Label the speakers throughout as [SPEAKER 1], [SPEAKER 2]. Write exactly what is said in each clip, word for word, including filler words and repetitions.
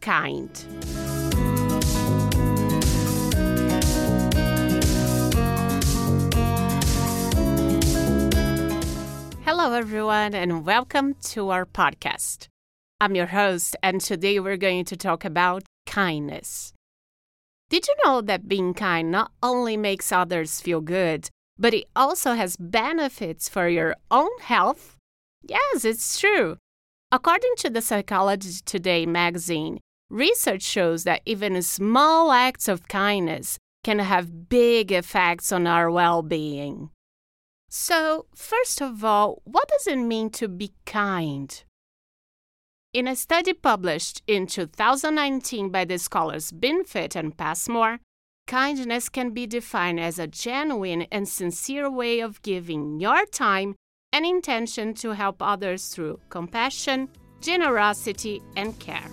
[SPEAKER 1] kind. Hello, everyone, and welcome to our podcast. I'm your host, and today we're going to talk about kindness. Did you know that being kind not only makes others feel good, but it also has benefits for your own health? Yes, it's true. According to the Psychology Today magazine, research shows that even small acts of kindness can have big effects on our well-being. So, first of all, what does it mean to be kind? In a study published in two thousand nineteen by the scholars Binfit and Passmore, kindness can be defined as a genuine and sincere way of giving your time and intention to help others through compassion, generosity, and care.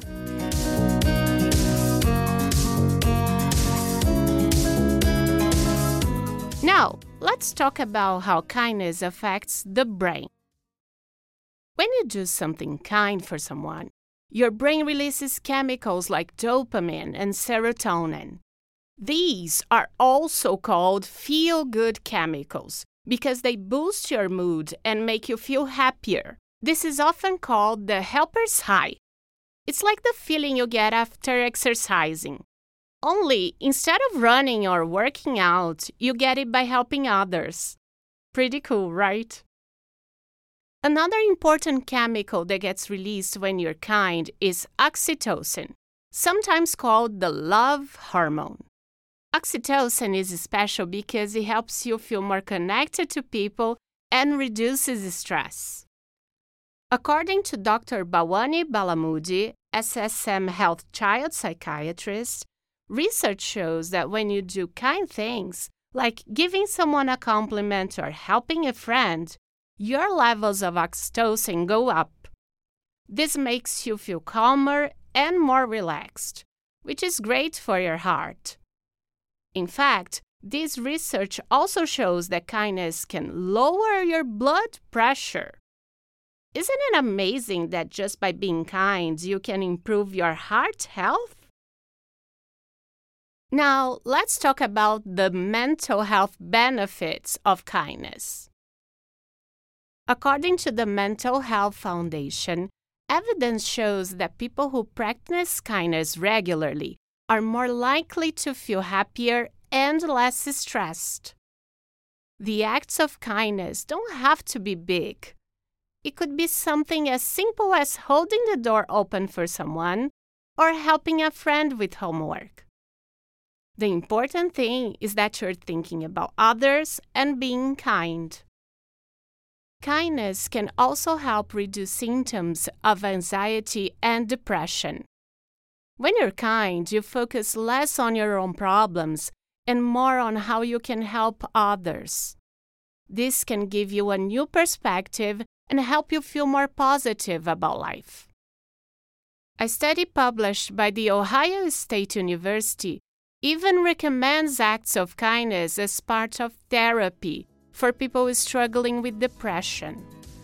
[SPEAKER 1] Now, let's talk about how kindness affects the brain. When you do something kind for someone, your brain releases chemicals like dopamine and serotonin. These are also called feel-good chemicals because they boost your mood and make you feel happier. This is often called the helper's high. It's like the feeling you get after exercising. Only, instead of running or working out, you get it by helping others. Pretty cool, right? Another important chemical that gets released when you're kind is oxytocin, sometimes called the love hormone. Oxytocin is special because it helps you feel more connected to people and reduces stress. According to Doctor Bhawani Balamudi, S S M Health child psychiatrist, research shows that when you do kind things, like giving someone a compliment or helping a friend, your levels of oxytocin go up. This makes you feel calmer and more relaxed, which is great for your heart. In fact, this research also shows that kindness can lower your blood pressure. Isn't it amazing that just by being kind, you can improve your heart health? Now, let's talk about the mental health benefits of kindness. According to the Mental Health Foundation, evidence shows that people who practice kindness regularly are more likely to feel happier and less stressed. The acts of kindness don't have to be big. It could be something as simple as holding the door open for someone or helping a friend with homework. The important thing is that you're thinking about others and being kind. Kindness can also help reduce symptoms of anxiety and depression. When you're kind, you focus less on your own problems and more on how you can help others. This can give you a new perspective and help you feel more positive about life. A study published by The Ohio State University even recommends acts of kindness as part of therapy for people struggling with depression.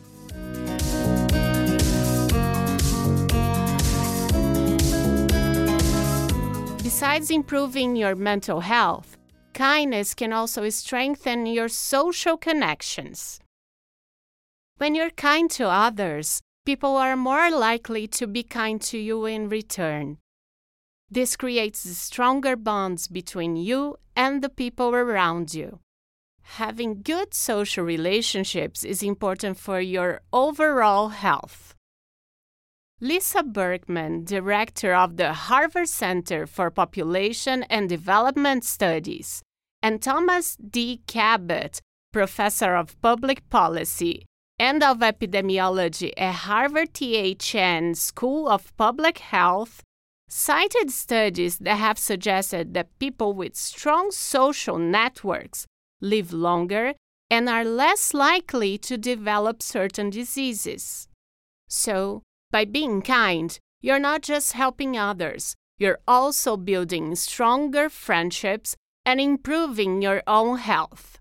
[SPEAKER 1] Besides improving your mental health, kindness can also strengthen your social connections. When you're kind to others, people are more likely to be kind to you in return. This creates stronger bonds between you and the people around you. Having good social relationships is important for your overall health. Lisa Berkman, director of the Harvard Center for Population and Development Studies, and Thomas D. Cabot, professor of public policy and of epidemiology at Harvard T H N School of Public Health, cited studies that have suggested that people with strong social networks live longer and are less likely to develop certain diseases. So, by being kind, you're not just helping others, you're also building stronger friendships and improving your own health.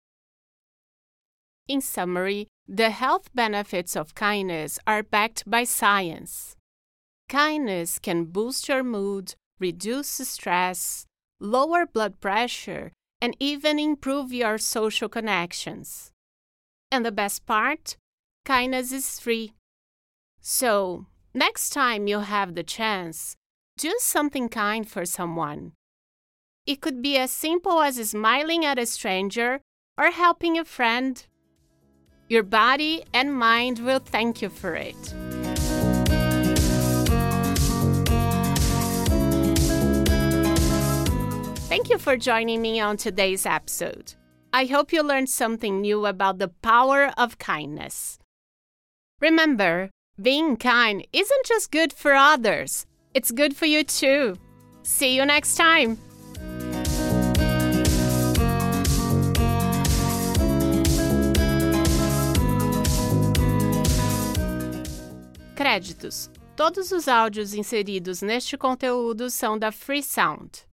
[SPEAKER 1] In summary, the health benefits of kindness are backed by science. kindness can boost your mood, reduce stress, lower blood pressure, and even improve your social connections. And the best part? Kindness is free. So, next time you have the chance, do something kind for someone. It could be as simple as smiling at a stranger or helping a friend. Your body and mind will thank you for it. Thank you for joining me on today's episode. I hope you learned something new about the power of kindness. Remember, being kind isn't just good for others, it's good for you too. See you next time! Créditos. Todos os áudios inseridos neste conteúdo são da Freesound.